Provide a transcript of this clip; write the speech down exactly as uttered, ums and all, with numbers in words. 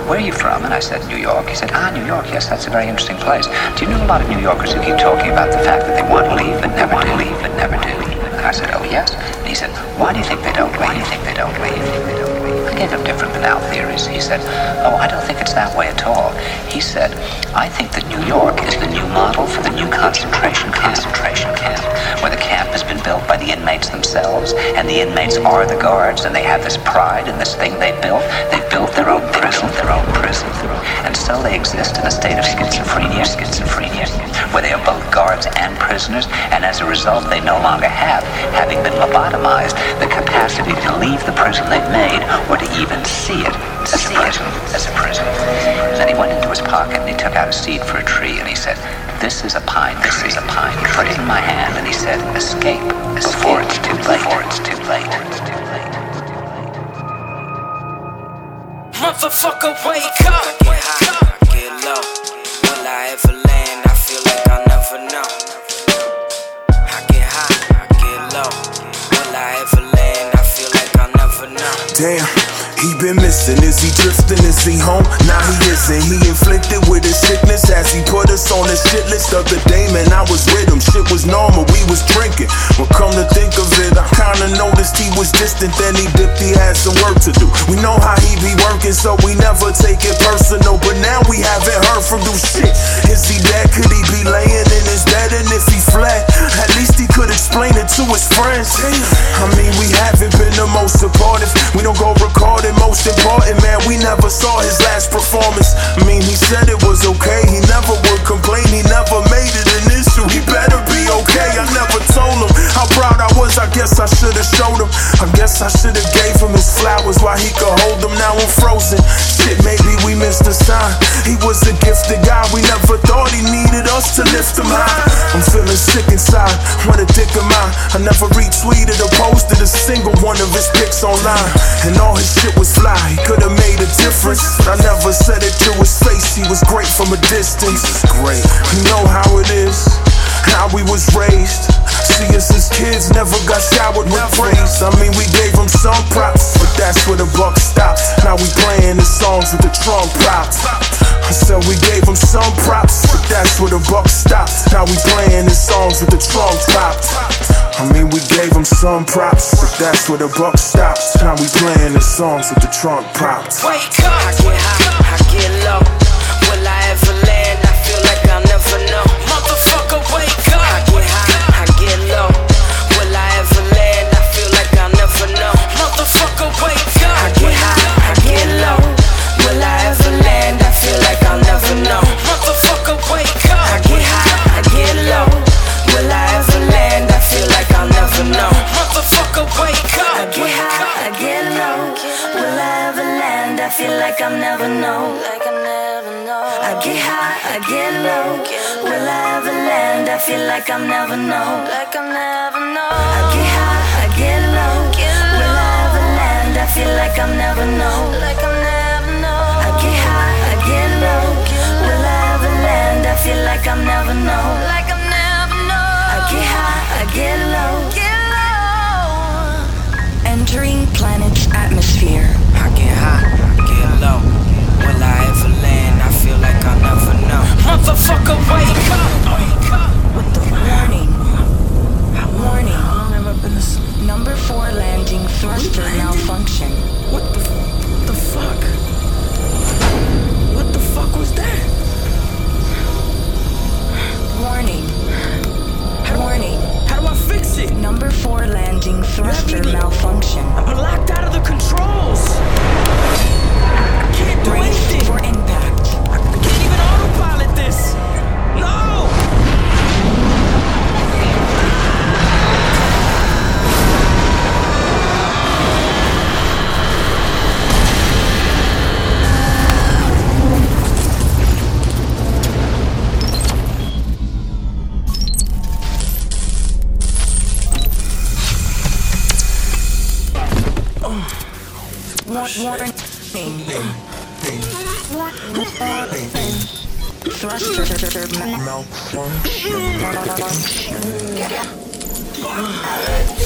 where are you from? And I said, New York. He said, ah, New York, yes, that's a very interesting place. Do you know a lot of New Yorkers who keep talking about the fact that they want to leave but never do, leave but never do? And I said, oh, yes. And he said, why do you think they don't leave? Why do you think they don't leave? They don't leave? I gave him different banal theories. He said, oh, I don't think it's that way at all. He said, I think that New York is the new model for the new concentration concentration camp, where the camp has been built by the inmates themselves, and the inmates are the guards, and they have this pride in this thing they built. They built their own prison, their own prison, and so they exist in a state of schizophrenia, schizophrenia, where they are both guards and prisoners, and as a result, they no longer have, having been lobotomized, the capacity to leave the prison they've made, or to even see it as a prison, as a prison. And then he went into his pocket and he took out a seed for a tree, and he said, this is a pine tree. This is a pine tree. He put it in my hand, and he said, escape, escape before it's too late. Before it's too late. It's too late. Motherfucker, wake up! I get high, I get low. Will I ever land? I feel like I'll never know. I get high, I get low. Will I ever land? I feel like I'll never know. Damn. He been missing, is he drifting, is he home? Nah, he isn't, he inflicted with his sickness as he put us on the shit list. The other day, man, I was with him, shit was normal, we was drinking. Well, come to think of it, I kinda noticed he was distant, then he dipped, he had some work to do. We know how he be working, so we never take it personal, but now we haven't heard from do shit. Is he dead? Could he be laying in his bed? And if he fled, at least he could explain it to his friends. I mean, we haven't been the most supportive, we don't go record it. Most important, man, we never saw his last performance. I mean, he said it was okay, he never would complain, he never made it an issue. He better be okay, I never told him how proud I was. I guess I should've showed him, I guess I should've gave him his flowers while he could hold them. Now I'm frozen, shit, maybe we missed a sign. He was a gifted guy, we never thought he needed us to lift him high. I'm feeling sick inside, what a dick am I. I never retweeted or posted a single one of his pics online, and all his shit was fly, he could've made a difference, but I never said it to his face. He was great from a distance. Great, you know how it is, how we was raised. See us as kids, never got showered with praise. I mean, we gave him some props, but that's where the buck stopped. Now we playing the songs with the trunk props. I said we gave him some props, but that's where the buck stopped. Now we playing the songs with the trunk props. I mean, we gave him some props, but that's where the buck stops. Now we playing the songs with the trunk props. Wake up! I get high, I get low. Will I ever land? I feel like I'll never know. Motherfucker, wake up! I get high, I get low. Will I ever land? I feel like I'll never know. Motherfucker, wake up! I get high, I get low. Will I ever land? I feel like I'll never know. Motherfucker, wake up! I get high, I get low. Will I ever land? I feel like I'll never know. Motherfucker, wake up! I get high, I get low. Will I ever land? I feel like I'll never know. Like I'll never know. I get high, I get low. Will I ever land? I feel like I'll never know. Like I'll never know. I get high, I get low. Will I ever land? I feel like I'll never know. Like I'll never know. I get high, I get low. Will I ever land? I feel like I'll never know. Like I'll never know. I get high, I get low. Entering planet's atmosphere. I get high, I get low. Will I ever land? I feel like I'll never know. Motherfucker, wake up! Wake up! With the warning. Warning. How long have I been asleep? Number four landing thruster malfunction. What the, the fuck? What the fuck was that? Warning. Warning. How do I fix it? Number four landing thruster malfunction. I'm locked out of the controls. I can't do Brace anything. for impact. I can't even autopilot this. No! Warning. Thruster malfunction.